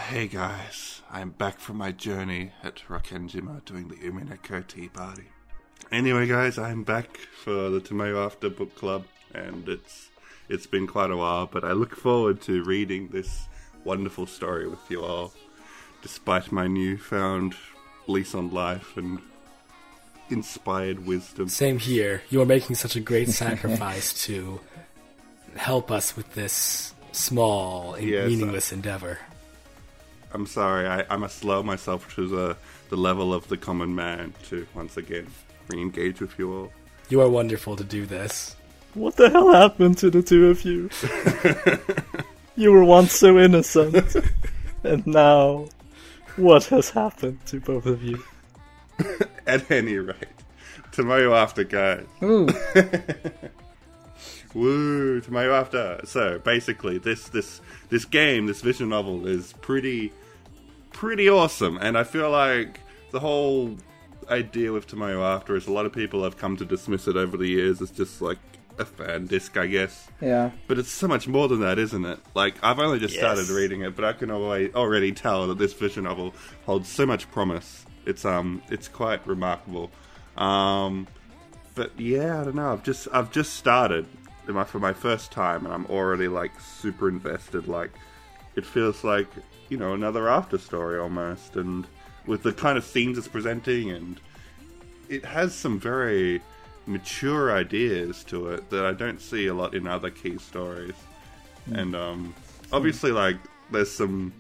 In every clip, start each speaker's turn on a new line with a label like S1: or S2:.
S1: Hey guys, I'm back from my journey at Rakenjima doing the Umineko tea party. Anyway guys, I'm back for the Tomoyo After Book Club, and it's been quite a while, but I look forward to reading this wonderful story with you all, despite my newfound lease on life and inspired wisdom.
S2: Same here. You are making such a great sacrifice to help us with this small and meaningless endeavor.
S1: I'm sorry, I must lower myself to the level of the common man to once again re-engage with you all.
S2: You are wonderful to do this.
S3: What the hell happened to the two of you? You were once so innocent, and now what has happened to both of you?
S1: At any rate, Tomoyo After, guys.
S4: Ooh.
S1: Woo, Tomoyo After. So basically, this game, this visual novel, is pretty awesome, and I feel like the whole idea with Tomoyo After is a lot of people have come to dismiss it over the years as just like a fan disc, I guess.
S4: Yeah.
S1: But it's so much more than that, isn't it? Like, I've only just started reading it, but I can already tell that this visual novel holds so much promise. It's quite remarkable. But yeah, I don't know. I've just started for my first time, and I'm already like super invested. Like, it feels like, you know, another After story almost, and with the kind of themes it's presenting, and it has some very mature ideas to it that I don't see a lot in other key stories. And obviously, like, there's some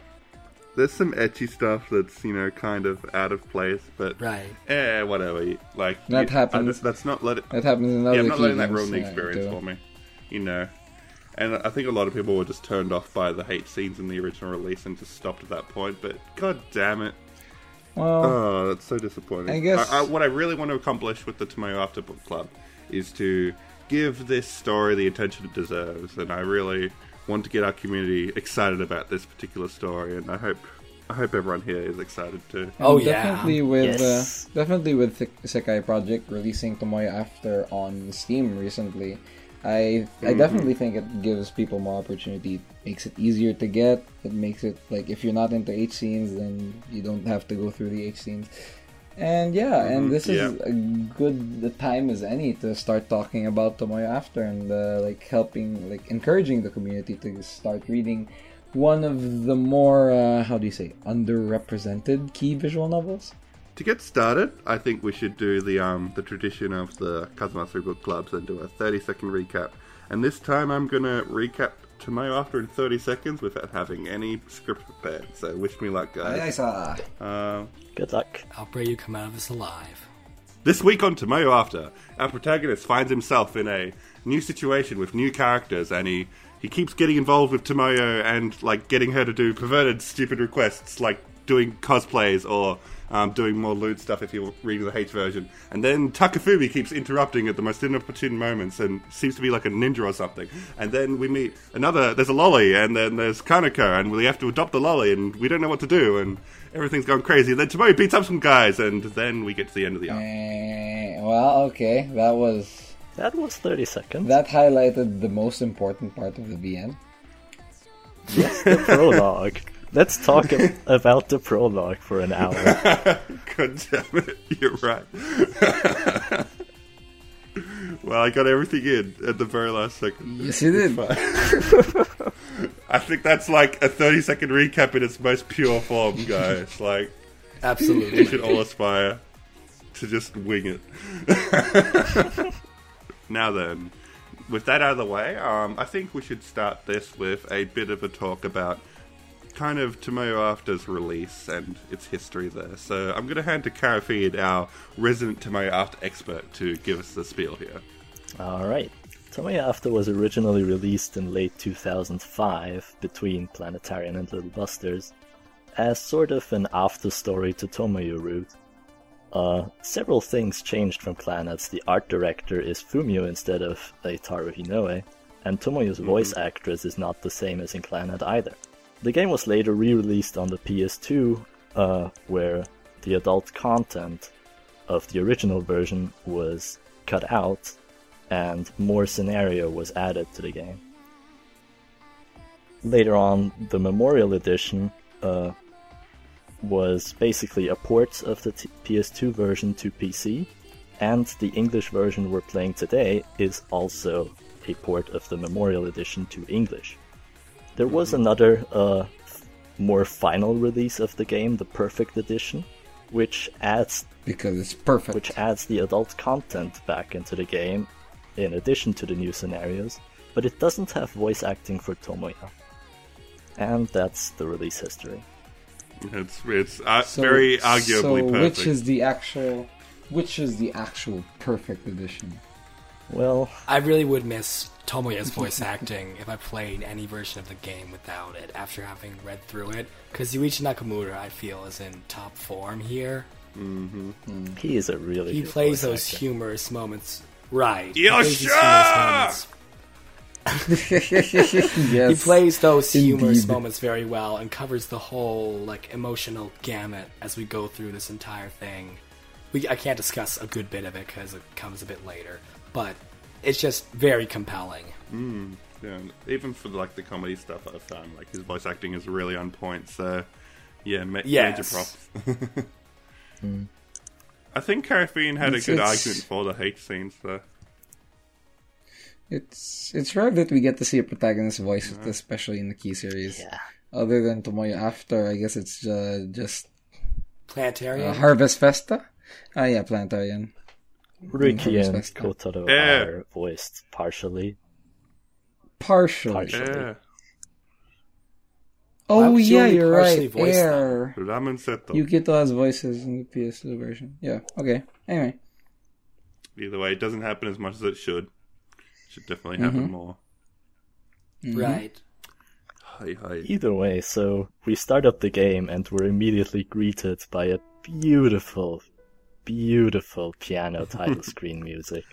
S1: ecchi stuff that's, you know, kind of out of place, but whatever. Like,
S4: that happens.
S1: That's not let it.
S4: That happens in other
S1: I'm not letting that
S4: games,
S1: ruin the experience for me. You know. And I think a lot of people were just turned off by the hate scenes in the original release and just stopped at that point. But god damn it.
S4: Well,
S1: that's so disappointing.
S4: I guess
S1: what I really want to accomplish with the Tomoyo After Book Club is to give this story the attention it deserves, and I really want to get our community excited about this particular story, and I hope everyone here is excited too.
S2: Oh yeah,
S4: definitely with Sekai Project releasing Tomoyo After on Steam recently. I definitely think it gives people more opportunity. It makes it easier to get. It makes it like, if you're not into H scenes, then you don't have to go through the H scenes. And and this is a good time as any to start talking about Tomoyo After and encouraging the community to start reading one of the more underrepresented key visual novels.
S1: To get started, I think we should do the tradition of the Kazuma3 Book Clubs and do a 30-second recap. And this time I'm going to recap Tomoyo After in 30 seconds without having any script prepared. So wish me luck, guys.
S3: Good luck.
S2: I'll pray you come out of this alive.
S1: This week on Tomoyo After, our protagonist finds himself in a new situation with new characters, and he keeps getting involved with Tomoyo and like getting her to do perverted, stupid requests, like doing cosplays or doing more lewd stuff if you're reading the H version. And then Takafumi keeps interrupting at the most inopportune moments and seems to be like a ninja or something. And then we meet there's a lolly, and then there's Kaneko, and we have to adopt the lolly, and we don't know what to do, and everything's going crazy. And then Tomoyo beats up some guys, and then we get to the end of the arc.
S4: Well, okay, that was
S3: 30 seconds.
S4: That highlighted the most important part of the VN.
S3: Yes, the prologue. Let's talk about the prologue for an hour.
S1: God damn it, you're right. Well, I got everything in at the very last second.
S4: Yes, you did.
S1: I think that's like a 30-second recap in its most pure form, guys. Like,
S2: absolutely,
S1: we should all aspire to just wing it. Now then, with that out of the way, I think we should start this with a bit of a talk about kind of Tomoyo After's release and its history there. So I'm going to hand to Karafeed, our resident Tomoyo After expert, to give us the spiel here.
S3: Alright. Tomoyo After was originally released in late 2005 between Planetarian and Little Busters as sort of an after-story to Tomoyo Root. Several things changed from Clan, as the art director is Fumio instead of Eitaru Hinoe, and Tomoyo's voice actress is not the same as in Clannad either. The game was later re-released on the PS2, where the adult content of the original version was cut out, and more scenario was added to the game. Later on, the Memorial Edition was basically a port of the PS2 version to PC, and the English version we're playing today is also a port of the Memorial Edition to English. There was another more final release of the game, the Perfect Edition, which adds
S4: because it's perfect.
S3: Which adds the adult content back into the game, in addition to the new scenarios, but it doesn't have voice acting for Tomoya. And that's the release history.
S1: It's very arguably perfect.
S4: Which is the actual perfect edition?
S3: Well,
S2: I really would miss Tomoya's voice acting if I played any version of the game without it after having read through it. Because Yuichi Nakamura, I feel, is in top form here.
S3: Mm-hmm. He is a really
S2: He
S3: good
S2: plays
S3: voice
S2: those
S3: actor.
S2: humorous moments. Right.
S1: Yosha!
S2: He plays those humorous
S4: Indeed.
S2: moments very well and covers the whole like emotional gamut as we go through this entire thing. I can't discuss a good bit of it because it comes a bit later, but it's just very compelling.
S1: Yeah, even for like the comedy stuff I've found, like his voice acting is really on point. So, yeah, major props. I think Carafine had a good argument for the hate scenes, though.
S4: It's rare that we get to see a protagonist voice, especially in the Key series.
S3: Yeah.
S4: Other than Tomoya after, I guess it's just
S2: Planetarian?
S4: Harvest Festa? Yeah, Planetarian.
S3: Riki and
S4: Harvest Festa.
S3: Kotaro
S1: Yeah.
S3: are voiced partially.
S4: Partially.
S1: Yeah,
S4: Oh,
S2: was
S4: yeah,
S2: Julie
S4: you're
S2: partially
S4: right.
S2: voiced
S4: Air.
S1: Ramen Seto.
S4: Yukito has voices in the PS2 version. Yeah, okay. Anyway.
S1: Either way, it doesn't happen as much as it should. Should definitely happen more.
S2: Right.
S1: Hi.
S3: Either way, so we start up the game and we're immediately greeted by a beautiful, beautiful piano title screen music.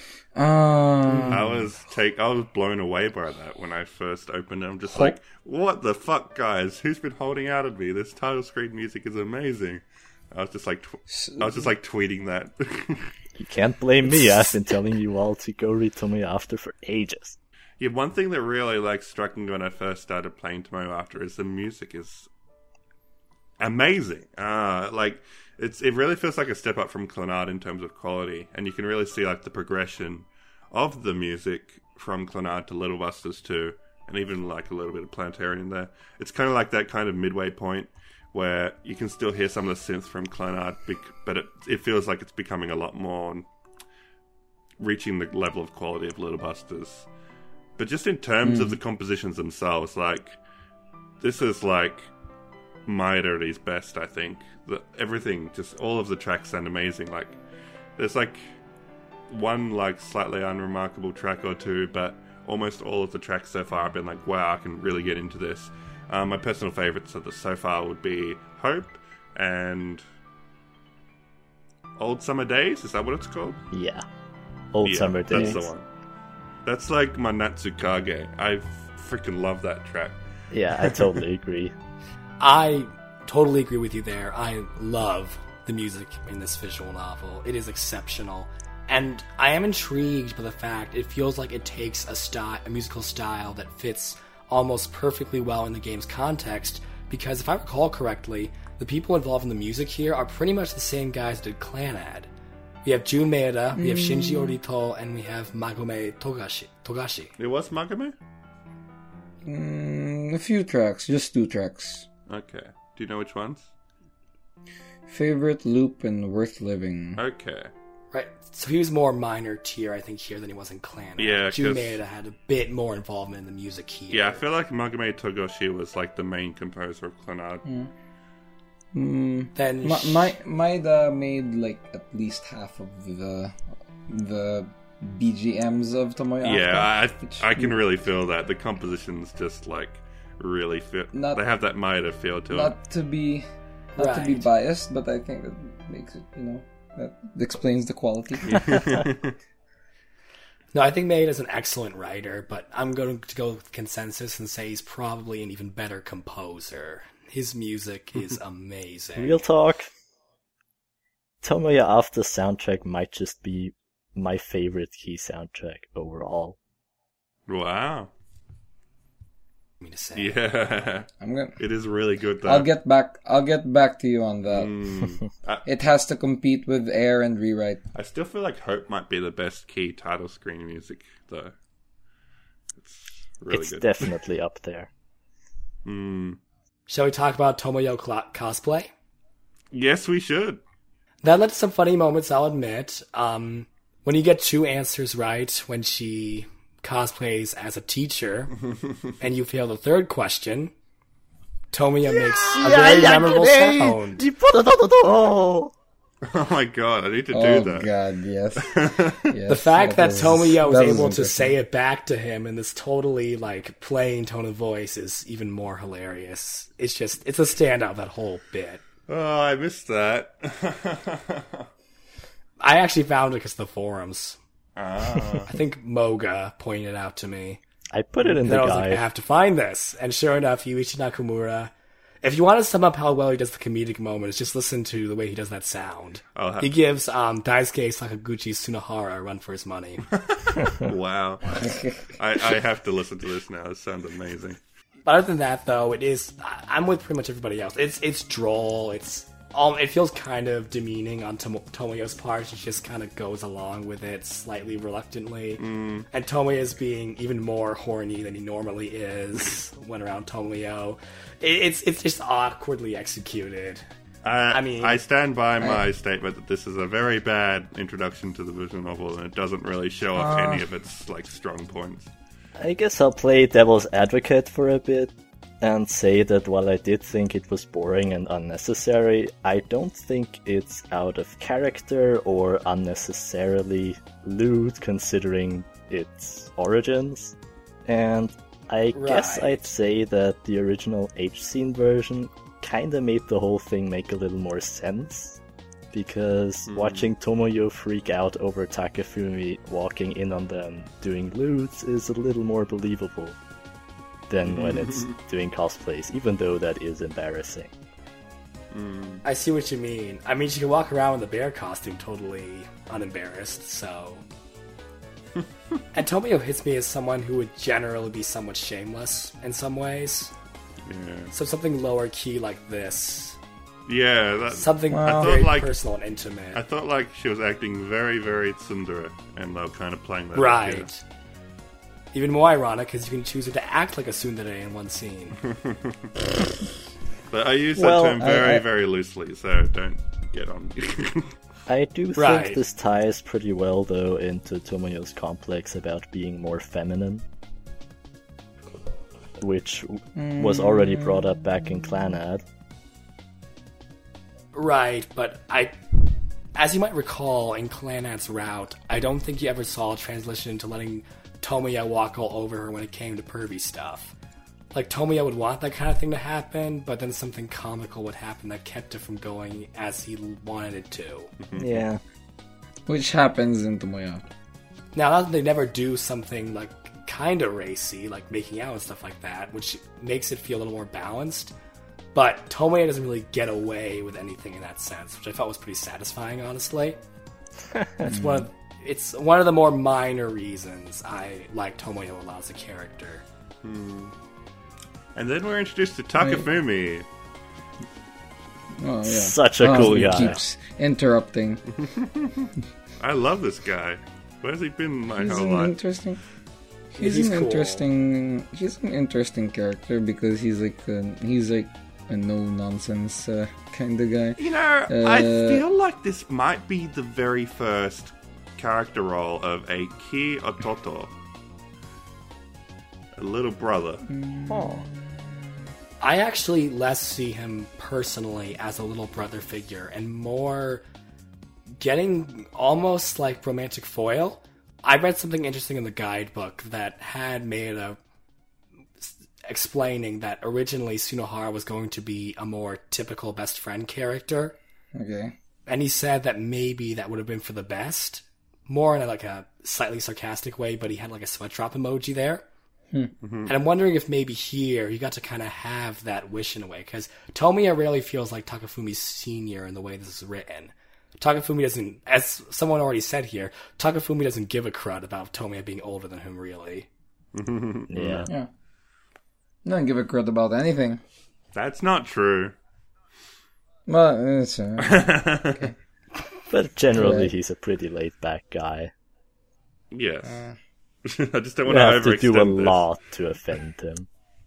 S1: I was blown away by that when I first opened it. I'm just like, what the fuck, guys? Who's been holding out at me? This title screen music is amazing. I was just like tweeting that.
S3: You can't blame me, I've been telling you all to go read Tomoya After for ages.
S1: Yeah, one thing that really struck me when I first started playing Tomoya After is the music is amazing. It really feels like a step up from Clannad in terms of quality, and you can really see the progression of the music from Clannad to Little Busters 2, and even a little bit of Planetarian there. It's kind of like that kind of midway point where you can still hear some of the synths from Clannad, but it feels like it's becoming a lot more reaching the level of quality of Little Busters. But just in terms of the compositions themselves, this is Maedori's best, I think. Everything, just all of the tracks sound amazing. There's one slightly unremarkable track or two, but almost all of the tracks so far I've been wow, I can really get into this. My personal favourites so far would be Hope and Old Summer Days. Is that what it's called?
S3: Yeah. Old Summer Days.
S1: That's the one. That's my Natsukage. I freaking love that track.
S3: Yeah, I totally agree.
S2: I totally agree with you there. I love the music in this visual novel. It is exceptional. And I am intrigued by the fact it feels like it takes a musical style that fits almost perfectly well in the game's context, because if I recall correctly, the people involved in the music here are pretty much the same guys that did Clannad. We have Jun Maeda, we have Shinji Orito, and we have Magome Togashi.
S1: It was Magame?
S4: A few tracks, just 2 tracks.
S1: Okay. Do you know which ones?
S4: Favorite, Loop, and Worth Living.
S1: Okay.
S2: Right, so he was more minor tier, I think, here than he was in Clannad.
S1: Yeah,
S2: Jun Maeda had a bit more involvement in the music here.
S1: Yeah, I feel like Magame Togashi was the main composer of Clannad.
S2: Then
S4: Maeda made at least half of the BGMs of Tomoya.
S1: Yeah, I can really feel that. The compositions just really fit. They have that Maeda feel to them.
S4: Not to be biased, but I think that makes it, that explains the quality.
S2: No, I think Maeda's an excellent writer, but I'm going to go with consensus and say he's probably an even better composer. His music is amazing.
S3: Real talk. Tomoya After soundtrack might just be my favorite Key soundtrack overall.
S1: Wow.
S2: me to say.
S1: Yeah, it is really good. Though.
S4: I'll get back to you on that. It has to compete with Air and Rewrite.
S1: I still feel like Hope might be the best key title screen music, though. It's really good.
S3: It's definitely up there.
S2: Shall we talk about Tomoyo cosplay?
S1: Yes, we should.
S2: That led to some funny moments, I'll admit. When you get 2 answers right, when she cosplays as a teacher, and you fail the 3rd question, Tomoyo makes a very memorable sound.
S1: Oh my god, I need to do that.
S4: Oh god, yes.
S2: The fact that Tomoyo was able to say it back to him in this totally, like, plain tone of voice is even more hilarious. It's a standout, that whole bit.
S1: Oh, I missed that.
S2: I actually found it because of the forums.
S1: Ah.
S2: I think Moga pointed it out to me.
S3: I put it in the
S2: I was
S3: guide.
S2: like, I have to find this. And sure enough, Yuichi Nakamura. If you want to sum up how well he does the comedic moments, just listen to the way he does that sound. He gives Daisuke Sakaguchi Tsunohara a run for his money.
S1: Wow. I have to listen to this now. It sounds amazing.
S2: But other than that, though, I'm with pretty much everybody else. It's droll. It feels kind of demeaning on Tomoyo's part. She just kind of goes along with it slightly reluctantly. And Tomoyo's being even more horny than he normally is when around Tomoyo. It's just awkwardly executed.
S1: I stand by my statement that this is a very bad introduction to the visual novel, and it doesn't really show off any of its strong points.
S3: I guess I'll play devil's advocate for a bit and say that while I did think it was boring and unnecessary, I don't think it's out of character or unnecessarily lewd considering its origins. And I guess I'd say that the original H-Scene version kinda made the whole thing make a little more sense. Because watching Tomoyo freak out over Takafumi walking in on them doing lewds is a little more believable than when it's doing cosplays, even though that is embarrassing.
S2: I see what you mean. I mean, she can walk around with a bear costume totally unembarrassed, so... And Tomoyo hits me as someone who would generally be somewhat shameless in some ways.
S1: Yeah.
S2: So something lower key like this...
S1: Yeah,
S2: something very personal and intimate.
S1: I thought she was acting very, very tsundere, and they were kind of playing that.
S2: Right. Even more ironic because you can choose her to act like a tsundere in one scene.
S1: But I use that term very, very loosely, so don't get on.
S3: I do think this ties pretty well, though, into Tomoyo's complex about being more feminine, which was already brought up back in Clannad.
S2: Right, but as you might recall, in Clannad's route, I don't think you ever saw a translation into letting Tomoyo walk all over her when it came to pervy stuff. Like, Tomoyo would want that kind of thing to happen, but then something comical would happen that kept it from going as he wanted it to.
S3: Yeah.
S4: Which happens in Tomoyo.
S2: Now, not that they never do something, kind of racy, like making out and stuff like that, which makes it feel a little more balanced. But Tomoyo doesn't really get away with anything in that sense, which I thought was pretty satisfying, honestly. It's one of the more minor reasons I like Tomoyo a lot as a character.
S1: And then we're introduced to Takafumi.
S4: Oh, yeah.
S3: Such a cool guy.
S4: He keeps interrupting.
S1: I love this guy. Where's he been my whole life?
S4: He's
S2: cool.
S4: He's an interesting character because he's a no-nonsense kind of guy.
S1: You know, I feel like this might be the very first character role of a Ki Ototo. A little brother.
S3: Oh.
S2: I actually less see him personally as a little brother figure and more getting almost like romantic foil. I read something interesting in the guidebook that had made explaining that originally Tsunohara was going to be a more typical best friend character.
S4: Okay.
S2: And he said that maybe that would have been for the best. More in a slightly sarcastic way, but he had a sweat drop emoji there. And I'm wondering if maybe here he got to kind of have that wish in a way, because Tomoyo really feels like Takafumi's senior in the way this is written. Takafumi doesn't, as someone already said here, Takafumi doesn't give a crud about Tomoyo being older than him, really.
S3: Yeah.
S4: Don't give a crud about anything.
S1: That's not true.
S4: Well, it's okay.
S3: But generally,
S4: Right.
S3: he's a pretty laid-back guy.
S1: Yes. I just don't
S3: You
S1: want to
S3: have to do a
S1: overextend this.
S3: lot to offend him.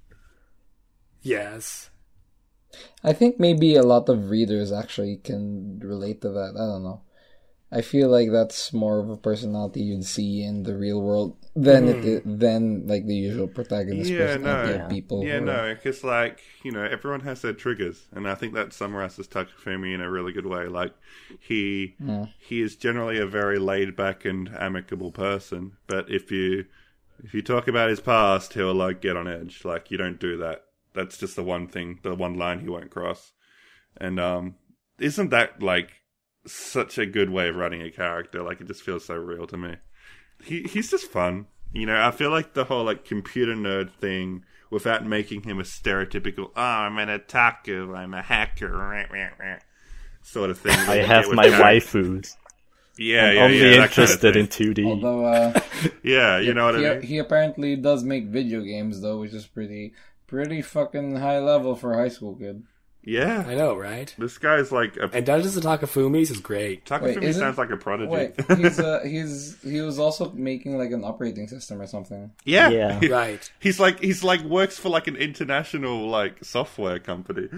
S2: Yes.
S4: I think maybe a lot of readers actually can relate to that. I don't know. I feel like that's more of a personality you'd see in the real world than like the usual protagonist
S1: Yeah,
S4: personality
S1: no.
S4: of people.
S1: Yeah,
S4: who are-
S1: no, because, like, you know, everyone has their triggers, and I think that summarizes Takafumi in a really good way. Like, he is generally a very laid-back and amicable person, but if you talk about his past, he'll, like, get on edge. Like, you don't do that. That's just the one line he won't cross. And, isn't that, like, such a good way of writing a character? Like, it just feels so real to me. He's just fun. You know, I feel like the whole, like, computer nerd thing, without making him a stereotypical, I'm an otaku, I'm a hacker, sort of thing.
S3: I have my waifus.
S1: Yeah,
S3: I'm
S1: yeah,
S3: only
S1: yeah. that
S3: interested
S1: kind of
S3: in 2D.
S4: Although,
S1: yeah, you know what I mean?
S4: he apparently does make video games though, which is pretty fucking high level for a high school kid.
S1: Yeah.
S2: I know, right?
S1: This guy's like a...
S2: And Dungeons of Takafumi's is great.
S1: Takafumi
S4: isn't-
S1: sounds like a prodigy.
S4: Wait, he was also making like an operating system or something.
S1: yeah.
S3: Yeah.
S2: Right.
S1: He's like works for like an international like software company.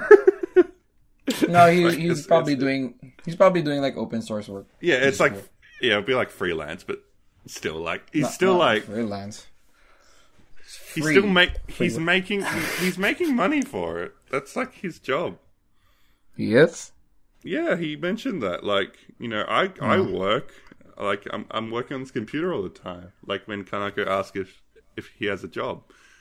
S4: No,
S1: Like,
S4: he's
S1: it's-
S4: probably
S1: it's-
S4: doing like open source work.
S1: Yeah, it's like it'd be like freelance, but still like he's
S4: Not-
S1: still
S4: not
S1: like
S4: freelance.
S1: he's
S4: free.
S1: still he's making money for it. That's like his job.
S4: Yes.
S1: Yeah, he mentioned that. Like, you know, I work like I'm working on this computer all the time. Like when Kanako asks if he has a job.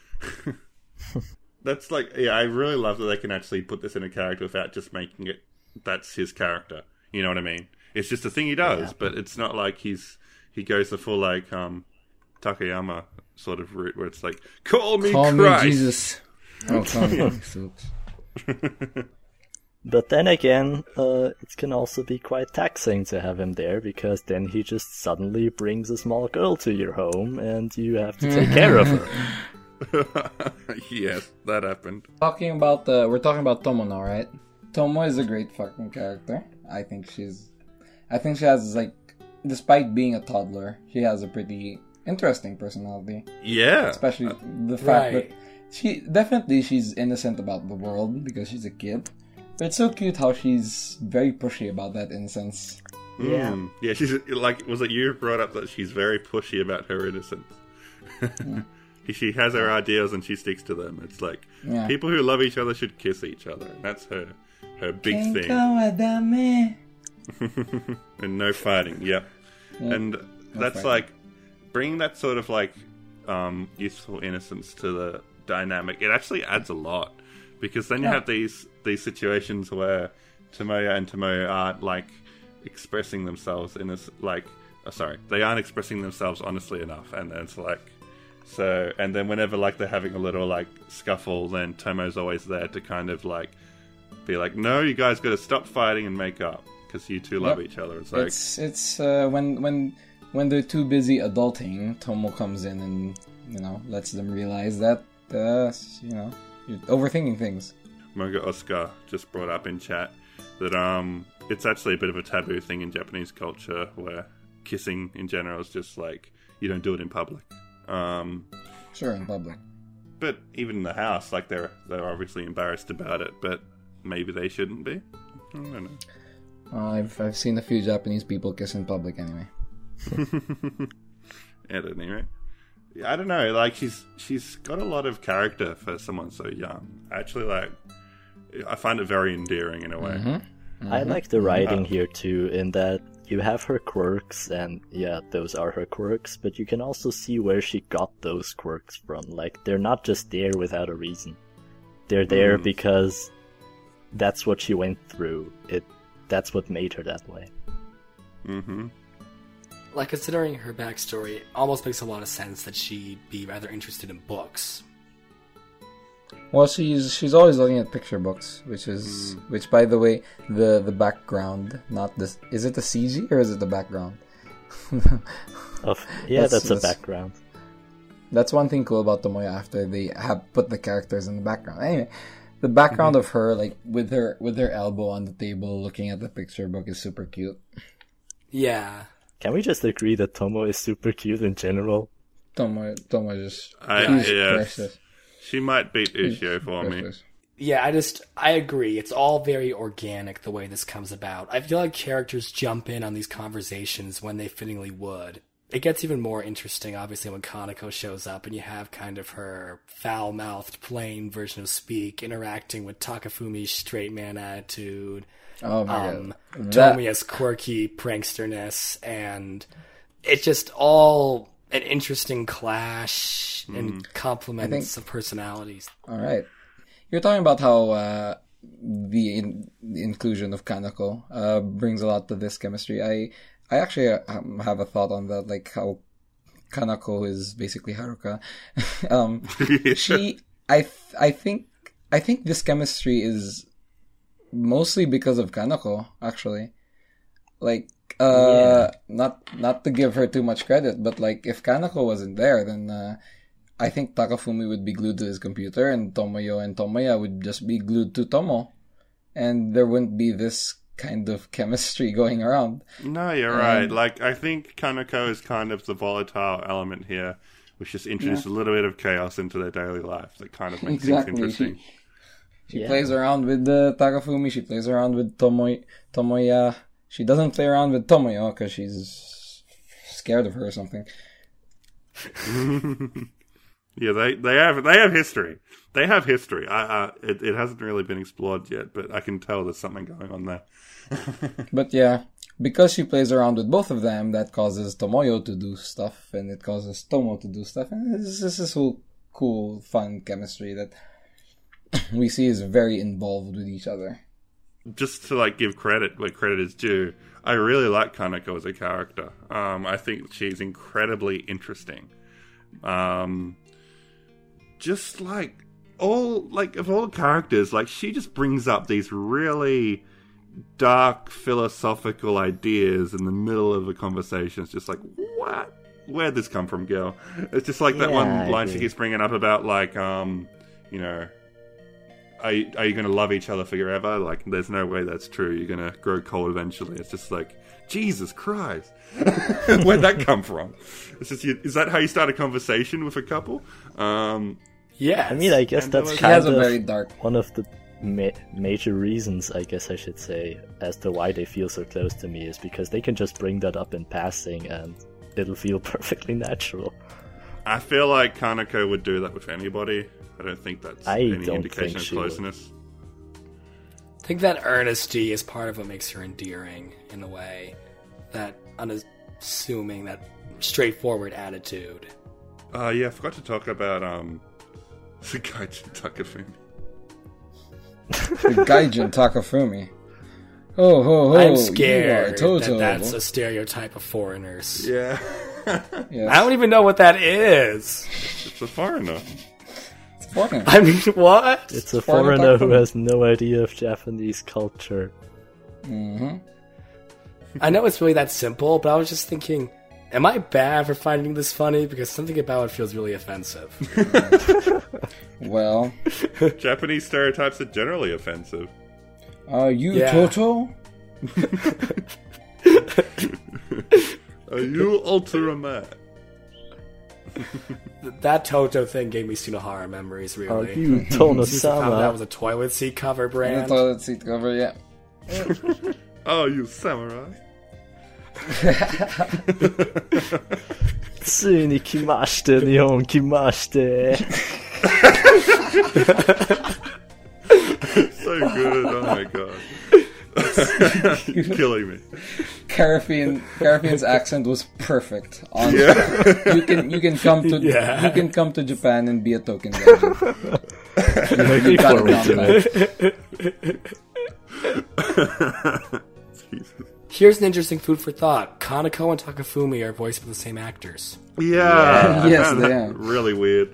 S1: That's like, yeah, I really love that they can actually put this in a character without just making it that's his character. You know what I mean? It's just a thing he does, but it's not like he goes the full like Takayama sort of route where it's like, call me Christ.
S4: Jesus. Oh, call me Jesus.
S3: But then again, it can also be quite taxing to have him there, because then he just suddenly brings a small girl to your home and you have to take care of her.
S1: Yes, that happened.
S4: We're talking about Tomo now, right? Tomo is a great fucking character. I think she has like, despite being a toddler, she has a pretty interesting personality.
S1: Yeah.
S4: Especially the fact
S2: Right.
S4: that she's innocent about the world because she's a kid. But it's so cute how she's very pushy about that innocence.
S3: Yeah.
S1: Yeah, she's like, was it you who brought up that she's very pushy about her innocence? She has her ideas and she sticks to them. It's like,
S4: Yeah.
S1: people who love each other should kiss each other. That's her big thing. And no fighting, yep. And that's
S4: fighting.
S1: like, bringing that sort of like, youthful innocence to the dynamic, it actually adds a lot. Because then you have these situations where Tomoya and Tomoya aren't like expressing themselves in this like, they aren't expressing themselves honestly enough, and then it's like, so, and then whenever like they're having a little like scuffle, then Tomo's always there to kind of like be like, no, you guys got to stop fighting and make up because you two love each other. It's like,
S4: It's when they're too busy adulting, Tomo comes in and lets them realize that you're overthinking things.
S1: Moga Oscar just brought up in chat that it's actually a bit of a taboo thing in Japanese culture where kissing in general is just like, you don't do it in public.
S4: Sure, in public.
S1: But even in the house, like they're obviously embarrassed about it, but maybe they shouldn't be. I don't know.
S4: I've seen a few Japanese people kiss in public anyway.
S1: At any rate, I don't know. Like she's got a lot of character for someone so young. Actually, like I find it very endearing in a way.
S3: I like the writing here too, in that you have her quirks, and yeah, those are her quirks, but you can also see where she got those quirks from. Like, they're not just there without a reason. They're there because that's what she went through. That's what made her that way.
S1: Mm-hmm.
S2: Like, considering her backstory, it almost makes a lot of sense that she'd be rather interested in books.
S4: Well, she's always looking at picture books, which by the way, the background, not this. Is it the CG or is it the background?
S3: That's a background.
S4: That's one thing cool about Tomoya after they have put the characters in the background. Anyway, the background of her, like with her elbow on the table looking at the picture book, is super cute.
S2: Yeah.
S3: Can we just agree that Tomo is super cute in general?
S4: Tomoya just
S1: yes.
S4: precious.
S1: She might beat Ushio for me.
S4: Precious.
S2: Yeah, I agree. It's all very organic the way this comes about. I feel like characters jump in on these conversations when they fittingly would. It gets even more interesting, obviously, when Kaneko shows up and you have kind of her foul-mouthed, plain version of speak interacting with Takafumi's straight man attitude,
S4: Oh my god.
S2: Tomoya's quirky pranksterness, and it's just all an interesting clash and complements of personalities.
S4: All right. You're talking about how the inclusion of Kaneko brings a lot to this chemistry. I actually have a thought on that, like how Kaneko is basically Haruka. I think this chemistry is mostly because of Kaneko, actually. Like, not to give her too much credit, but like if Kaneko wasn't there, then I think Takafumi would be glued to his computer, and Tomoyo and Tomoya would just be glued to Tomo, and there wouldn't be this kind of chemistry going around.
S1: No, you're right. Like, I think Kaneko is kind of the volatile element here, which just introduces a little bit of chaos into their daily life that kind of makes things interesting.
S4: She plays around with Takafumi, she plays around with Tomoya. She doesn't play around with Tomoyo because she's scared of her or something.
S1: Yeah, they have history. They have history. It hasn't really been explored yet, but I can tell there's something going on there.
S4: But yeah, because she plays around with both of them, that causes Tomoyo to do stuff, and it causes Tomo to do stuff, and this is this whole cool, fun chemistry that we see is very involved with each other.
S1: Just to like give credit where credit is due, I really like Kaneko as a character. I think she's incredibly interesting. Just like of all characters, like she just brings up these really dark philosophical ideas in the middle of a conversation. It's just like, what? Where'd this come from, girl? It's just like that one line she keeps bringing up about like, you know, are you going to love each other forever? Like, there's no way that's true. You're going to grow cold eventually. It's just like, Jesus Christ. Where'd that come from? It's just, is that how you start a conversation with a couple?
S2: Yeah.
S3: I mean, I guess that's
S4: She
S3: kind
S4: has a
S3: of
S4: very dark...
S3: one of the major reasons, I guess I should say, as to why they feel so close to me, is because they can just bring that up in passing and it'll feel perfectly natural.
S1: I feel like Kaneko would do that with anybody. I don't think that's any indication of closeness.
S2: I think that earnesty is part of what makes her endearing, in a way. That unassuming, that straightforward attitude.
S1: Yeah, I forgot to talk about the Gaijin Takafumi.
S4: The Gaijin Takafumi. Oh, ho, ho.
S2: I'm scared
S4: that
S2: that's a stereotype of foreigners.
S1: Yeah.
S4: Yes.
S2: I don't even know what that is.
S1: It's a foreigner.
S4: It's foreigner.
S2: I mean, what?
S3: It's a foreigner who has no idea of Japanese culture.
S4: Mm-hmm.
S2: I know it's really that simple, but I was just thinking, am I bad for finding this funny? Because something about it feels really offensive.
S4: Well,
S1: Japanese stereotypes are generally offensive.
S4: are you
S2: Yeah.
S4: Toto?
S1: Are you Ultraman?
S2: That Toto thing gave me Sunohara memories,
S3: Are
S2: really.
S3: you
S2: That
S3: Tono-sama?
S2: was a toilet seat cover
S4: The
S2: brand.
S4: toilet seat cover, yeah.
S1: Oh, you samurai.
S3: ついに来まして、日本来まして。
S1: So good. Oh my god. You're killing me.
S4: Carafian's accent was perfect.
S1: Yeah.
S4: You can come to
S2: Yeah.
S4: you can come to Japan and be a token gaijin.
S3: Looking
S4: got it
S3: forward
S4: down
S3: to it.
S1: Jesus.
S2: Here's an interesting food for thought. Kaneko and Takafumi are voiced by the same actors.
S1: Yeah.
S4: Yes, they are.
S1: Really weird.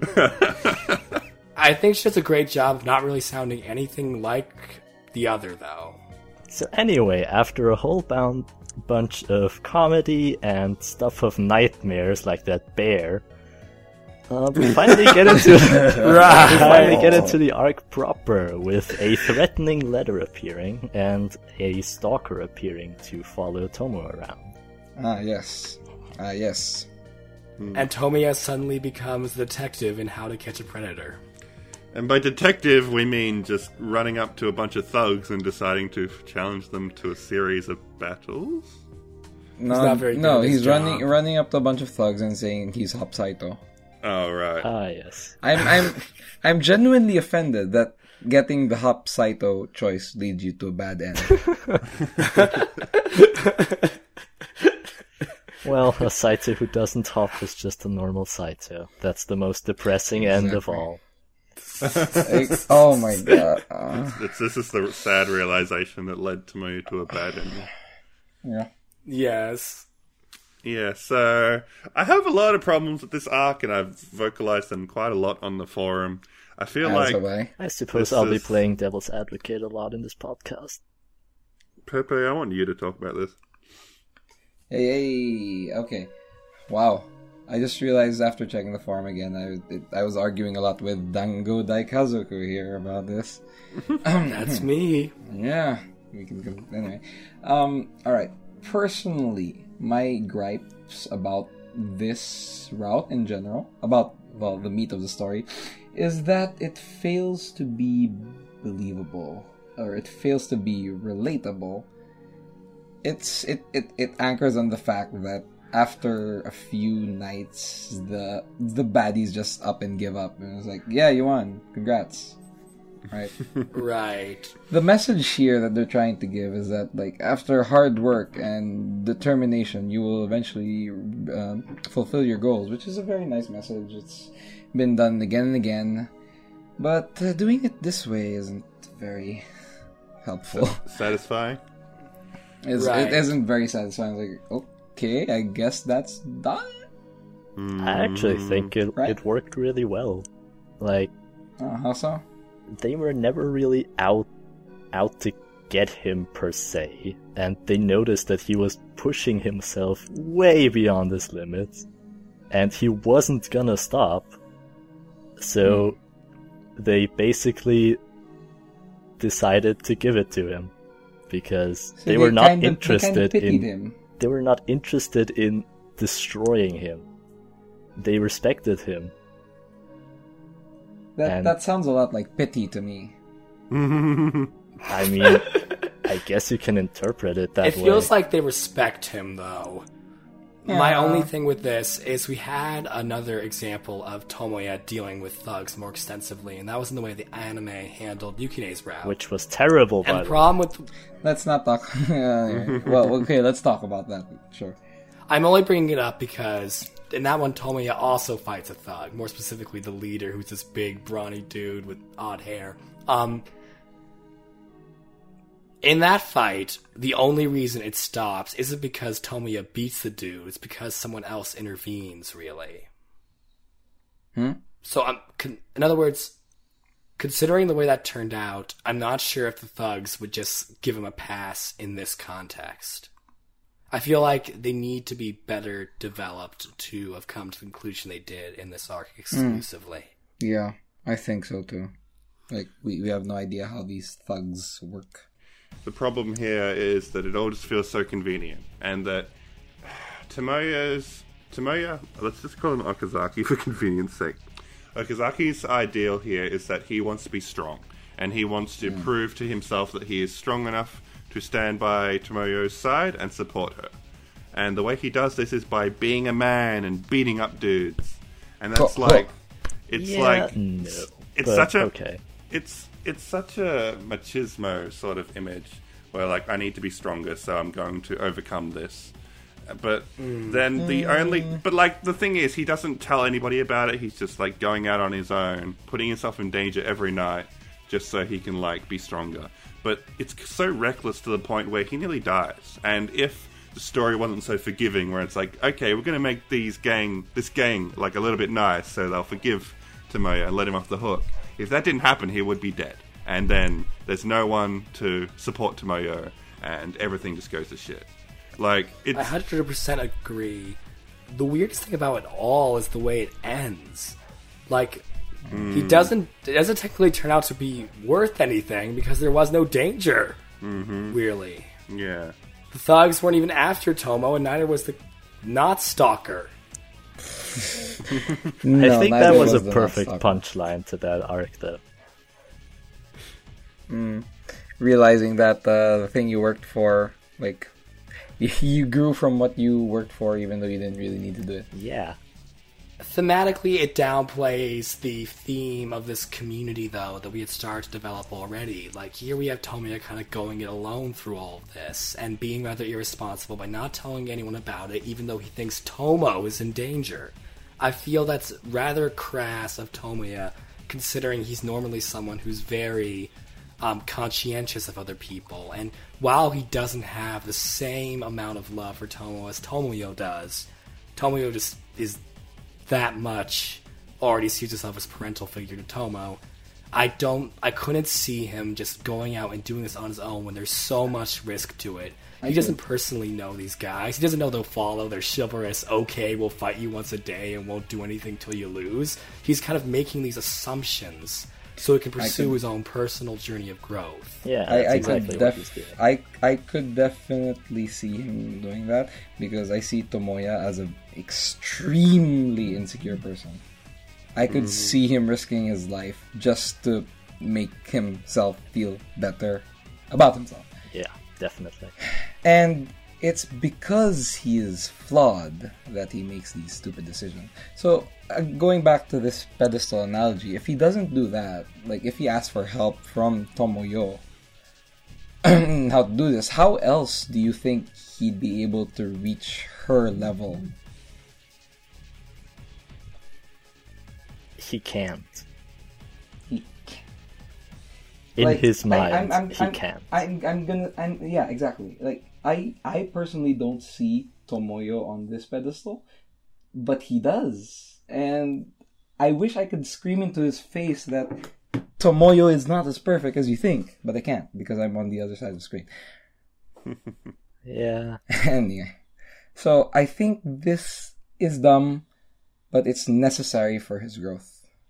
S2: I think she does a great job of not really sounding anything like the other, though.
S3: So anyway, after a whole bunch of comedy and stuff of nightmares like that bear, We finally get into
S2: Right.
S3: we finally get into the arc proper with a threatening letter appearing and a stalker appearing to follow Tomo around.
S4: Yes. Yes.
S2: And Tomoya suddenly becomes the detective in How to Catch a Predator.
S1: And by detective, we mean just running up to a bunch of thugs and deciding to challenge them to a series of battles?
S4: No,
S2: not very good
S4: no,
S2: at his
S4: he's
S2: job.
S4: running up to a bunch of thugs and saying he's Hop Saito.
S1: Oh, right.
S3: Ah, yes.
S4: I'm genuinely offended that getting the Hop Saito choice leads you to a bad end.
S3: Well, a Saito who doesn't hop is just a normal Saito. That's the most depressing end of all.
S4: Oh my god.
S1: This is the sad realization that led Tomoya to a bad ending.
S4: Yeah.
S2: Yes.
S1: Yeah, so I have a lot of problems with this arc, and I've vocalized them quite a lot on the forum. I feel
S4: As
S1: like
S4: have I.
S3: I suppose
S1: This
S3: I'll be
S1: is-
S3: playing devil's advocate a lot in this podcast.
S1: Pepe, I want you to talk about this.
S4: Hey, okay. Wow. I just realized after checking the forum again, I was arguing a lot with Dango Daikazoku here about this.
S2: That's me.
S4: Yeah, we can go anyway. Alright. Personally, my gripes about this route in general, about, well, the meat of the story, is that it fails to be believable, or it fails to be relatable. It anchors on the fact that after a few nights, the baddies just up and give up, and it's like, yeah, you won, congrats, right?
S2: Right.
S4: The message here that they're trying to give is that, like, after hard work and determination, you will eventually fulfill your goals, which is a very nice message. It's been done again and again, but doing it this way isn't very helpful.
S1: Satisfying?
S2: Right.
S4: It isn't very satisfying. Like, okay, I guess that's done.
S3: I actually think
S4: Right.
S3: it worked really well. Like,
S4: How so?
S3: they were never really out to get him per se, and they noticed that he was pushing himself way beyond his limits, and he wasn't gonna stop. So they basically decided to give it to him because
S4: So
S3: they were not
S4: kind of
S3: interested
S4: pitied
S3: in
S4: him.
S3: they were not interested in destroying him. They respected him. And-
S4: That sounds a lot like pity to me.
S3: I mean, I guess you can interpret it that
S2: It
S3: way.
S2: feels like they respect him, though. My
S4: Yeah.
S2: only thing with this is we had another example of Tomoya dealing with thugs more extensively, and that was in the way the anime handled Yukine's route.
S3: Which was terrible,
S2: and
S3: by
S2: the
S3: the way.
S2: problem with...
S4: Let's not talk. Well, okay, let's talk about that. Sure.
S2: I'm only bringing it up because in that one, Tomoya also fights a thug. More specifically, the leader, who's this big, brawny dude with odd hair. In that fight, the only reason it stops isn't because Tomoya beats the dude. It's because someone else intervenes, really. So, in other words, considering the way that turned out, I'm not sure if the thugs would just give him a pass in this context. I feel like they need to be better developed to have come to the conclusion they did in this arc exclusively.
S4: Yeah, I think so too. Like, we have no idea how these thugs work.
S1: The problem here is that it all just feels so convenient, and that Tomoya, let's just call him Okazaki for convenience sake. Okazaki's ideal here is that he wants to be strong, and he wants to prove to himself that he is strong enough to stand by Tomoyo's side and support her. And the way he does this is by being a man and beating up dudes. And that's
S4: no.
S1: it's
S3: but
S1: such a
S3: okay.
S1: it's such a machismo sort of image where, like, I need to be stronger, so I'm going to overcome this. But then the thing is, he doesn't tell anybody about it. He's just, like, going out on his own, putting himself in danger every night just so he can, like, be stronger. But it's so reckless to the point where he nearly dies. And if the story wasn't so forgiving, where it's like, okay, we're going to make this gang, like, a little bit nice, so they'll forgive Tomoya and let him off the hook. If that didn't happen, he would be dead. And then there's no one to support Tomoyo, and everything just goes to shit. Like, it's...
S2: I 100% agree. the weirdest thing about it all is the way it ends. Like, it doesn't technically turn out to be worth anything because there was no danger, really.
S1: Yeah.
S2: The thugs weren't even after Tomo, and neither was the not stalker.
S3: I think that was a perfect punchline to that arc, though.
S4: Realizing that the thing you worked for, like, you grew from what you worked for, even though you didn't really need to do it.
S3: Yeah.
S2: Thematically, it downplays the theme of this community, though, that we had started to develop already. Like, here we have Tomoya kind of going it alone through all of this, and being rather irresponsible by not telling anyone about it, even though he thinks Tomo is in danger. I feel that's rather crass of Tomoya, considering he's normally someone who's very conscientious of other people, and while he doesn't have the same amount of love for Tomo as Tomoyo does, Tomoyo just is that much already sees himself as parental figure to Tomo. I couldn't see him just going out and doing this on his own when there's so much risk to it. He doesn't personally know these guys. He doesn't know they'll follow. They're chivalrous. Okay, we'll fight you once a day and won't do anything till you lose. He's kind of making these assumptions so he can pursue his own personal journey of growth.
S3: Yeah, that's exactly what he's doing.
S4: I could definitely see him doing that because I see Tomoya as an extremely insecure person. I could see him risking his life just to make himself feel better about himself.
S3: Yeah, definitely.
S4: And it's because he is flawed that he makes these stupid decisions. So, going back to this pedestal analogy, if he doesn't do that, like if he asks for help from Tomoyo, how to do this, how else do you think he'd be able to reach her level?
S3: He can't.
S4: He
S3: In
S4: like,
S3: his mind, he can't.
S4: Yeah, exactly. Like, I personally don't see Tomoyo on this pedestal, but he does. And I wish I could scream into his face that Tomoyo is not as perfect as you think, but I can't because I'm on the other side of the screen.
S3: Yeah.
S4: Anyway, so I think this is dumb, but it's necessary for his growth.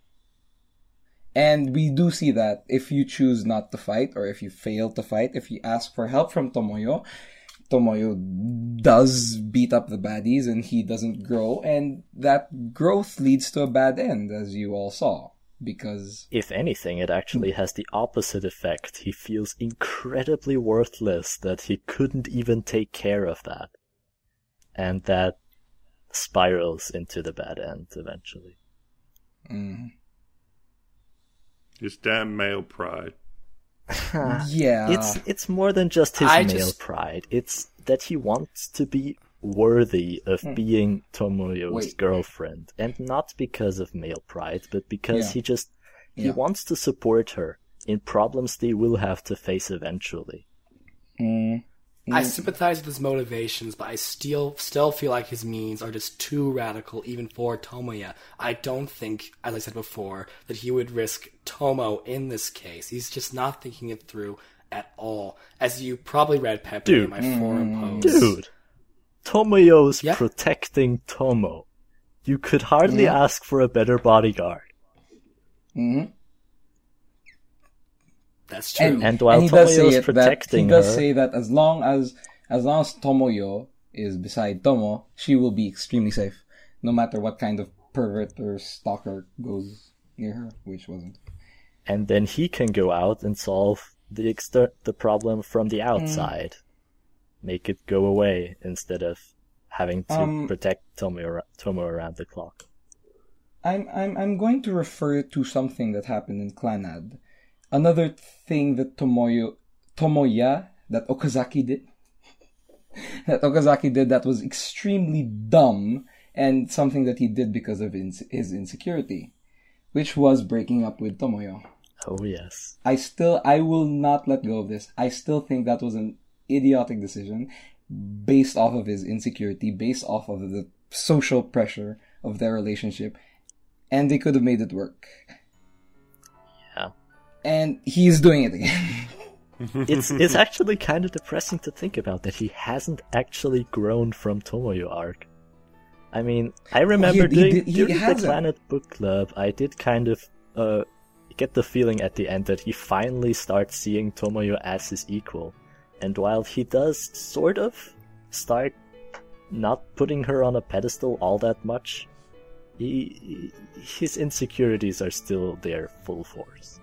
S4: And we do see that if you choose not to fight, or if you fail to fight, if you ask for help from Tomoyo, Tomoyo does beat up the baddies and he doesn't grow, and that growth leads to a bad end, as you all saw. Because
S3: if anything, it actually has the opposite effect. He feels incredibly worthless that he couldn't even take care of that. And that spirals into the bad end eventually.
S1: His damn male pride.
S4: Yeah.
S3: It's more than just his male pride. It's that he wants to be worthy of being Tomoyo's girlfriend. And not because of male pride, but because he wants to support her in problems they will have to face eventually.
S2: I sympathize with his motivations, but I still feel like his means are just too radical even for Tomoya. I don't think, as I said before, that he would risk Tomo in this case. He's just not thinking it through at all. As you probably read, Pepe, in my forum post.
S3: Dude, Tomoyo's protecting Tomo. You could hardly ask for a better bodyguard.
S2: That's true.
S3: And while Tomoyo's protecting her,
S4: he does say that as long as Tomoyo is beside Tomo, she will be extremely safe, no matter what kind of pervert or stalker goes near her, which wasn't.
S3: And then he can go out and solve the problem from the outside, make it go away instead of having to protect Tomo around the clock.
S4: I'm going to refer to something that happened in Clannad. Another thing that Tomoya, that Okazaki did, that was extremely dumb, and something that he did because of his insecurity, which was breaking up with Tomoyo.
S3: Oh yes.
S4: I will not let go of this. I still think that was an idiotic decision, based off of his insecurity, based off of the social pressure of their relationship, and they could have made it work. And he's doing it again.
S3: It's actually kind of depressing to think about that he hasn't actually grown from Tomoyo arc. I mean, I remember during the
S4: hasn't.
S3: Planet Book Club, I did kind of get the feeling at the end that he finally starts seeing Tomoyo as his equal. And while he does sort of start not putting her on a pedestal all that much, his insecurities are still there full force.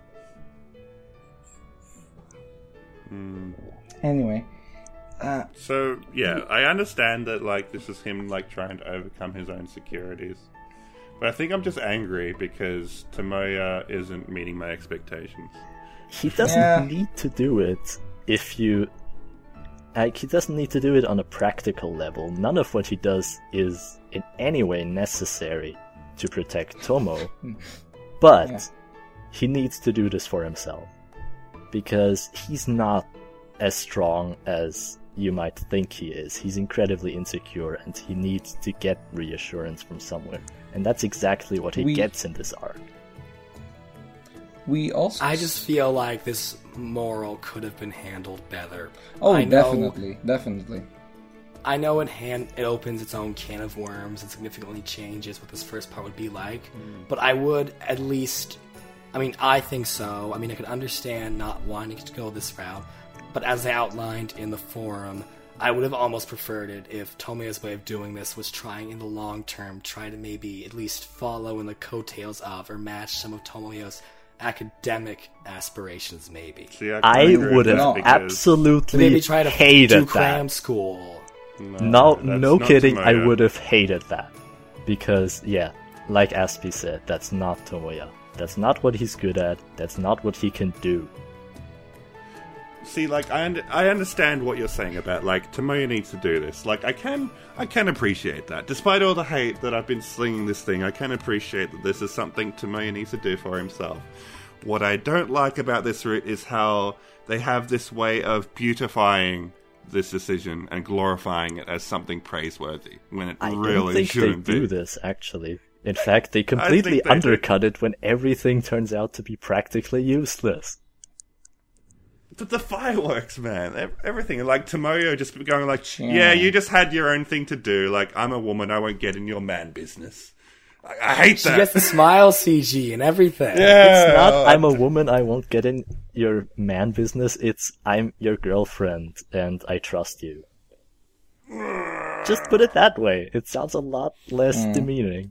S4: Anyway.
S1: So, yeah, I understand that, like, this is him, like, trying to overcome his own insecurities. But I think I'm just angry because Tomoya isn't meeting my expectations.
S3: He doesn't need to do it if you... he doesn't need to do it on a practical level. None of what he does is in any way necessary to protect Tomo. But he needs to do this for himself. Because he's not as strong as you might think he is. He's incredibly insecure and he needs to get reassurance from somewhere. And that's exactly what he gets in this arc.
S2: I just feel like this moral could have been handled better.
S4: Oh, definitely.
S2: I know it opens its own can of worms and significantly changes what this first part would be like, but I would at least... I mean, I think so. I mean, I could understand not wanting to go this route, but as I outlined in the forum, I would have almost preferred it if Tomoya's way of doing this was trying in the long term, try to maybe at least follow in the coattails of or match some of Tomoya's academic aspirations, maybe.
S1: See,
S3: I would have absolutely
S2: maybe try to
S3: hated
S2: do
S3: that.
S2: cram school.
S3: No kidding, Tomoya. I would have hated that. Because, yeah, like Aspie said, that's not Tomoya. That's not what he's good at. That's not what he can do.
S1: See, like, I understand what you're saying about, like, Tomoya needs to do this. Like, I can appreciate that. Despite all the hate that I've been slinging this thing, I can appreciate that this is something Tomoya needs to do for himself. What I don't like about this route is how they have this way of beautifying this decision and glorifying it as something praiseworthy, when it really shouldn't be.
S3: I don't think they do this, actually. In fact, they completely undercut it when everything turns out to be practically useless.
S1: But the fireworks, man, everything. Like, Tomoyo just going like, yeah, you just had your own thing to do. Like, I'm a woman, I won't get in your man business. I hate that.
S2: She gets the smile CG and everything.
S3: Yeah. It's not, I'm a woman, I won't get in your man business. It's, I'm your girlfriend, and I trust you. Just put it that way. It sounds a lot less demeaning.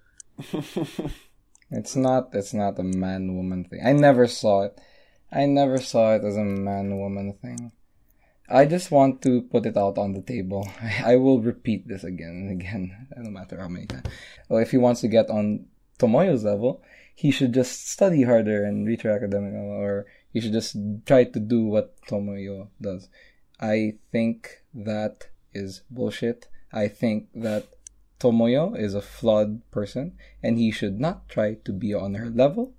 S4: It's not a man-woman thing. I never saw it as a man-woman thing. I just want to put it out on the table. I will repeat this again and again, no matter how many times. Well, if he wants to get on Tomoyo's level, he should just study harder and reach her academic level, or he should just try to do what Tomoyo does. I think that is bullshit. I think that Tomoyo is a flawed person, and he should not try to be on her level.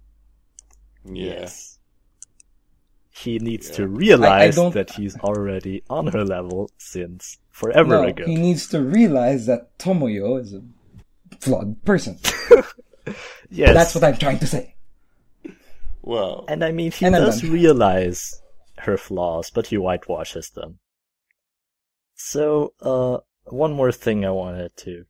S3: Yes. He needs to realize that he's already on her level since forever ago.
S4: He needs to realize that Tomoyo is a flawed person.
S3: Yes.
S4: That's what I'm trying to say.
S1: Well,
S3: and I mean, he does realize her flaws, but he whitewashes them. So, one more thing I wanted to...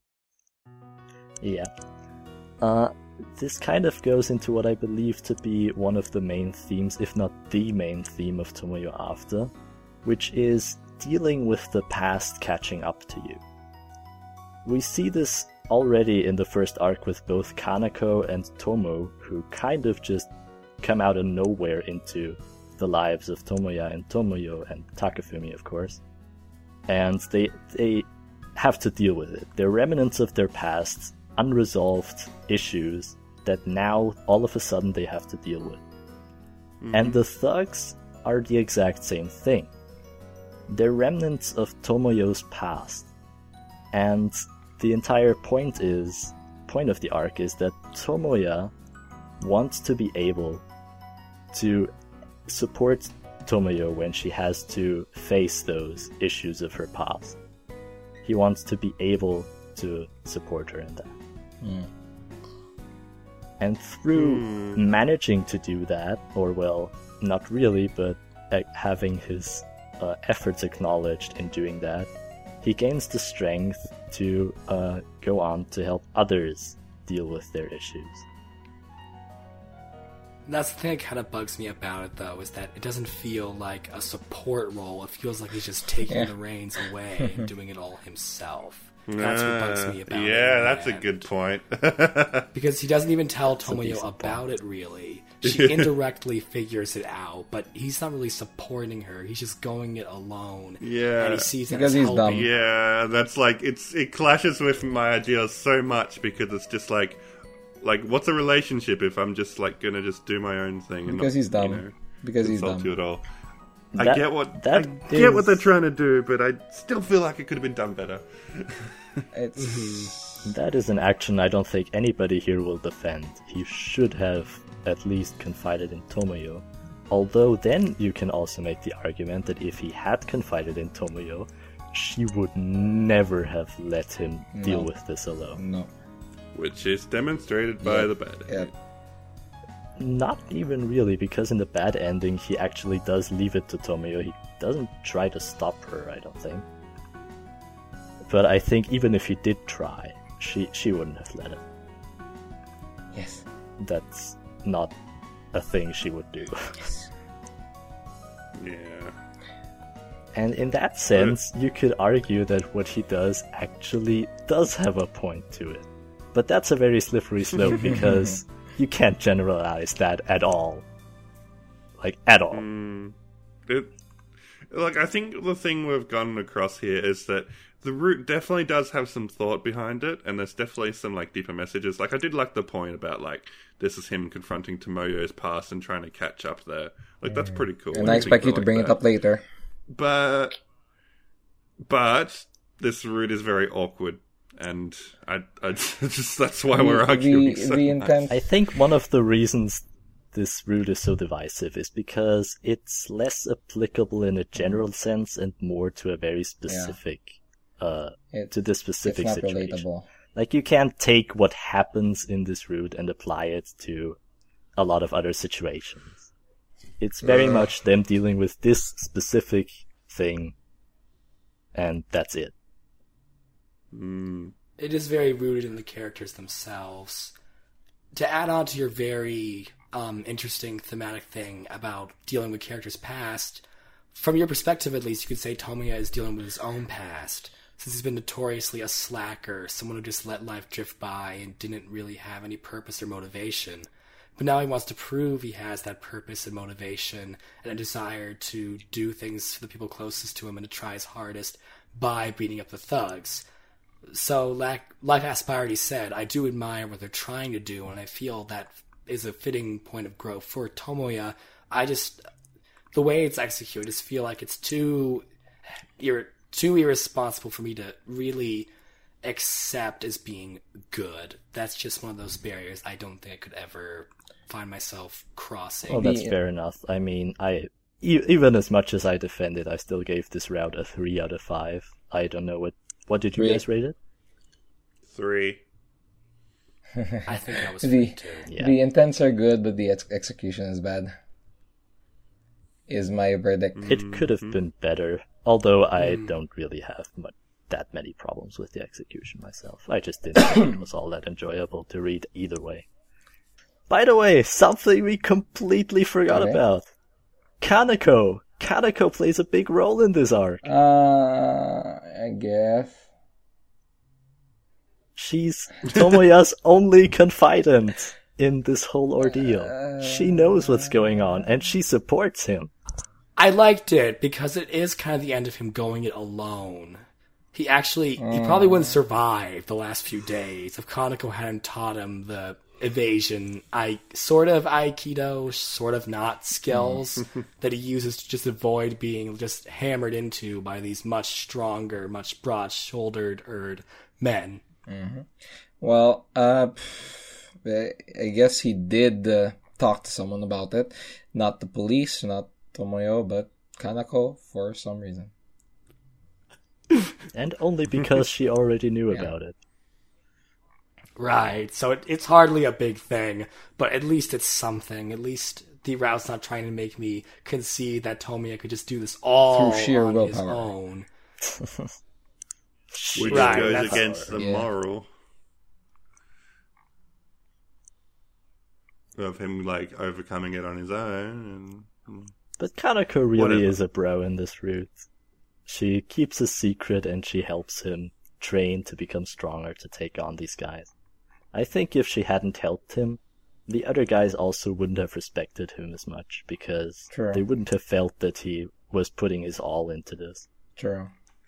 S3: this kind of goes into what I believe to be one of the main themes, if not the main theme of Tomoyo After, which is dealing with the past catching up to you. We see this already in the first arc with both Kanako and Tomo, who kind of just come out of nowhere into the lives of Tomoya and Tomoyo and Takafumi, of course. And they have to deal with it. They're remnants of their past, unresolved issues that now all of a sudden they have to deal with. And the thugs are the exact same thing. They're remnants of Tomoyo's past. And the entire point of the arc is that Tomoya wants to be able to support Tomoyo when she has to face those issues of her past. He wants to be able to support her in that. And through managing to do that, or well, not really, but having his efforts acknowledged in doing that, he gains the strength to go on to help others deal with their issues.
S2: That's the thing that kind of bugs me about it, though, is that it doesn't feel like a support role. It feels like he's just taking the reins away and doing it all himself. That's what bugs me about it.
S1: Yeah, that's a good point.
S2: Because he doesn't even tell Tomoyo about it, really. She indirectly figures it out, but he's not really supporting her. He's just going it alone.
S1: Yeah.
S2: And he sees that
S4: Because
S2: as
S4: he's
S2: helping.
S4: dumb.
S1: Yeah, that's like, it clashes with my ideas so much because it's just like, what's a relationship if I'm just like gonna just do my own thing? And
S4: Because
S1: not,
S4: he's dumb.
S1: You know,
S4: Because he's
S1: insult
S4: dumb.
S1: you at all.
S3: That-
S1: I get what
S3: that
S1: get what
S3: is-
S1: they're trying to do, but I still feel like it could have been done better.
S4: It's
S3: That is an action I don't think anybody here will defend. He should have at least confided in Tomoyo. Although then you can also make the argument that if he had confided in Tomoyo, she would never have let him deal with this alone.
S4: no.
S1: Which is demonstrated by the bad.
S4: Yeah.
S3: Not even really, because in the bad ending he actually does leave it to Tomoyo. He doesn't try to stop her, I don't think. But I think even if he did try, she wouldn't have let him.
S4: Yes.
S3: That's not a thing she would do.
S1: Yeah.
S3: And in that sense, you could argue that what he does actually does have a point to it. But that's a very slippery slope because you can't generalize that at all. Like, at all.
S1: I think the thing we've gotten across here is that the route definitely does have some thought behind it, and there's definitely some like deeper messages. Like I did like the point about like this is him confronting Tomoyo's past and trying to catch up there. Like that's pretty cool.
S4: And I expect you to bring it up later.
S1: But this route is very awkward, and I just that's why we're arguing. So
S4: The
S1: much.
S4: intent.
S3: I think one of the reasons this route is so divisive is because it's less applicable in a general sense and more to a very specific, to this specific
S4: It's not
S3: situation.
S4: relatable.
S3: Like, you can't take what happens in this route and apply it to a lot of other situations. It's very much them dealing with this specific thing, and that's it.
S2: It is very rooted in the characters themselves. To add on to your very interesting thematic thing about dealing with characters' past, from your perspective at least, you could say Tomoya is dealing with his own past, since he's been notoriously a slacker, someone who just let life drift by and didn't really have any purpose or motivation. But now he wants to prove he has that purpose and motivation and a desire to do things for the people closest to him and to try his hardest by beating up the thugs. So, like Aspire already said, I do admire what they're trying to do, and I feel that is a fitting point of growth for Tomoya. The way it's executed, I just feel like it's too irresponsible for me to really accept as being good. That's just one of those barriers I don't think I could ever find myself crossing.
S3: Well, that's fair enough. I mean, even as much as I defend it, I still gave this route a 3 out of 5. I don't know what did you
S4: 3.
S3: guys rate it?
S1: 3.
S2: I think that was
S4: The
S2: fun too.
S3: Yeah.
S4: the intents are good, but the execution is bad. Is my verdict.
S3: It could have been better, although I don't really have that many problems with the execution myself. I just didn't think it was all that enjoyable to read either way. By the way, something we completely forgot
S4: Okay.
S3: about. Kaneko! Kaneko plays a big role in this arc.
S4: I guess.
S3: She's Tomoya's only confidant in this whole ordeal. She knows what's going on, and she supports him.
S2: I liked it because it is kind of the end of him going it alone. He probably wouldn't survive the last few days if Kaneko hadn't taught him the evasion, sort of Aikido, sort of not skills that he uses to just avoid being just hammered into by these much stronger, much broad-shouldered men.
S4: Well, I guess he did talk to someone about it. Not the police, not Tomoyo, but Kaneko for some reason.
S3: And only because she already knew about it.
S2: Right, so it's hardly a big thing, but at least it's something. At least the route's not trying to make me concede that Tomoya could just do this all
S4: Through sheer
S2: on his
S4: willpower.
S2: own.
S3: Which
S2: Right,
S1: goes
S2: that's-
S1: against the
S4: Yeah.
S1: moral of him, like, overcoming it on his own.
S3: But Kanako really
S1: Whatever.
S3: is a bro in this route. She keeps a secret and she helps him train to become stronger to take on these guys. I think if she hadn't helped him, the other guys also wouldn't have respected him as much, because
S4: True.
S3: they wouldn't have felt that he was putting his all into this.
S4: True.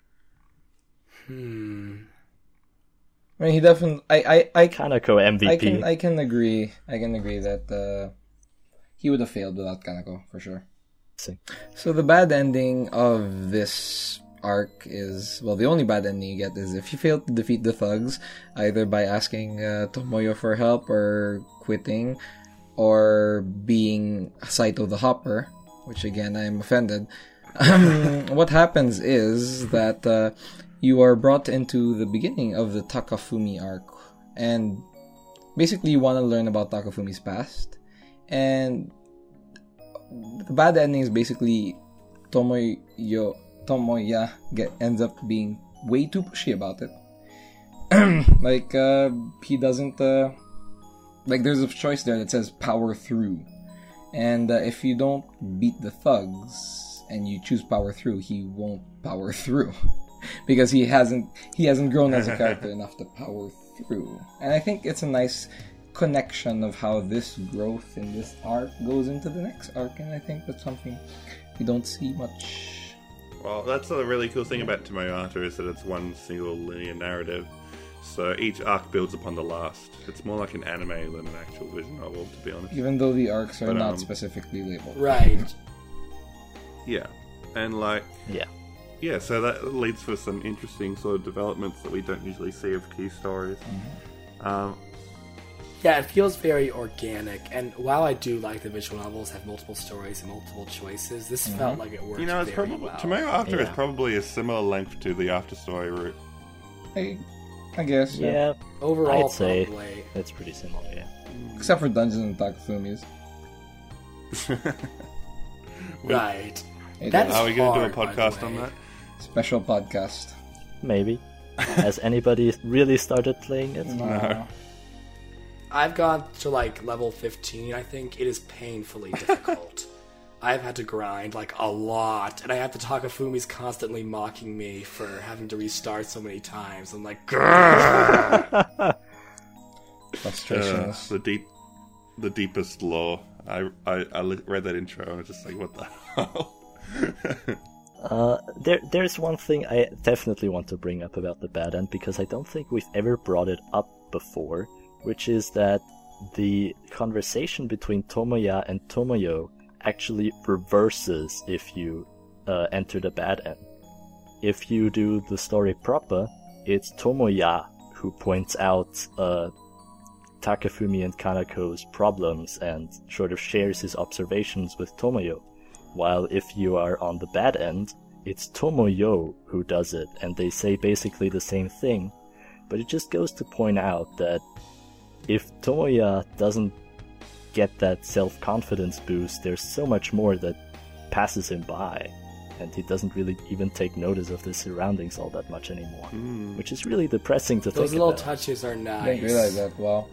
S2: Hmm.
S4: I mean, he definitely. I
S3: Kanako MVP.
S4: I can agree. I can agree that he would have failed without Kanako for sure. So the bad ending of this arc is, well, the only bad ending you get is if you fail to defeat the thugs, either by asking Tomoyo for help or quitting, or being Saito the Hopper, which again I'm offended. What happens is that you are brought into the beginning of the Takafumi arc, and basically you want to learn about Takafumi's past, and the bad ending is basically Tomoya ends up being way too pushy about it. Like, he doesn't, like, there's a choice there that says power through. And if you don't beat the thugs and you choose power through, he won't power through. Because he hasn't grown as a character enough to power through. And I think it's a nice connection of how this growth in this arc goes into the next arc, and I think that's something we don't see much.
S1: Well, that's the really cool thing about Tomoyata, is that it's one single linear narrative. So each arc builds upon the last. It's more like an anime than an actual visual novel, to be honest.
S4: Even though the arcs are
S1: But,
S4: not specifically labeled.
S2: Right.
S1: Yeah. And like...
S3: Yeah.
S1: Yeah, so that leads for some interesting sort of developments that we don't usually see of key stories.
S2: Yeah, it feels very organic, and while I do like the visual novels have multiple stories and multiple choices, this felt like it worked
S1: You know, it's
S2: very
S1: probably...
S2: well.
S1: Tomoyo After is
S3: Yeah.
S1: probably a similar length to the After Story route.
S4: I guess, yeah.
S3: Yeah,
S2: Overall,
S3: I'd say
S2: probably.
S3: it's pretty similar, yeah.
S4: Except for Dungeons and Takafumis.
S2: Right.
S4: It
S2: That's
S4: is.
S1: Are we going to do a
S2: hard, by the
S1: podcast on
S2: way.
S1: that?
S4: Special podcast.
S3: Maybe. Has anybody really started playing it?
S1: No.
S2: I've gone to like level 15, I think. It is painfully difficult. I've had to grind like a lot, and I have the Takafumis constantly mocking me for having to restart so many times. I'm like, grrr!
S4: Frustrations.
S1: The deepest lore. I read that intro and I was just like, what the hell?
S3: There's one thing I definitely want to bring up about the bad end, because I don't think we've ever brought it up before, which is that the conversation between Tomoya and Tomoyo actually reverses if you enter the bad end. If you do the story proper, it's Tomoya who points out Takafumi and Kanako's problems and sort of shares his observations with Tomoyo. While if you are on the bad end, it's Tomoyo who does it, and they say basically the same thing, but it just goes to point out that if Tomoya doesn't get that self-confidence boost, there's so much more that passes him by, and he doesn't really even take notice of the surroundings all that much anymore, which is really depressing to
S2: Those
S3: think
S2: little
S3: about.
S2: touches are
S4: I
S2: nice.
S4: didn't realize that. Wow.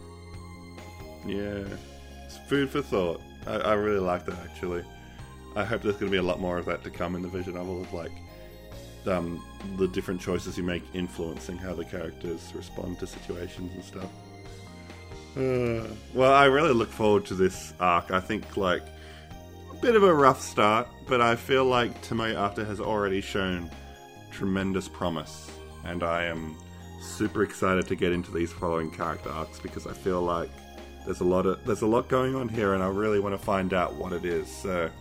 S1: Yeah. It's food for thought. I really like that, actually. I hope there's going to be a lot more of that to come in the visual novel, of like the different choices you make influencing how the characters respond to situations and stuff. Well, I really look forward to this arc. I think, like, a bit of a rough start, but I feel like Tomoyo After has already shown tremendous promise, and I am super excited to get into these following character arcs, because I feel like there's a lot going on here, and I really want to find out what it is. So,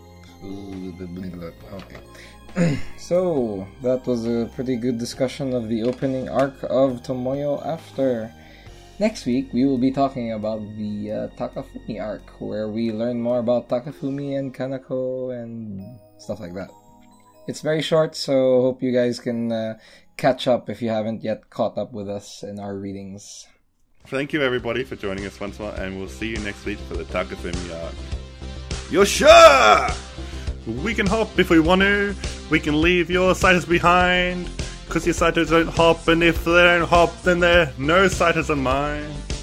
S4: Okay. So, that was a pretty good discussion of the opening arc of Tomoyo After. Next week, we will be talking about the Takafumi arc, where we learn more about Takafumi and Kanako and stuff like that. It's very short, so hope you guys can catch up if you haven't yet caught up with us in our readings.
S1: thank you everybody for joining us once more, and we'll see you next week for the Takafumi arc. You're sure! We can hop if we want to. We can leave your sighters behind. Cause your sighters don't hop, and if they don't hop, then they're no sighters of mine.